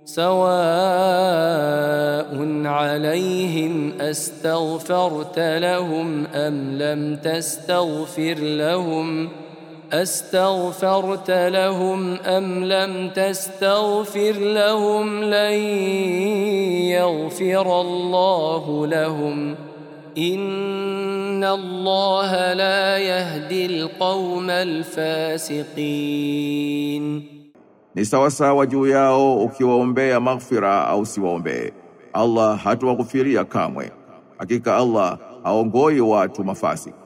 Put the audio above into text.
سواء عليهم أستغفرت لهم أم لم تستغفر لهم لن يغفر الله لهم إن الله لا يهدي القوم الفاسقين. Ni sawasawa juu yao ukiwaombea maghfira au siwaombee. Allah hatawakufiria kamwe. Hakika Allah haongoi watu mafasik.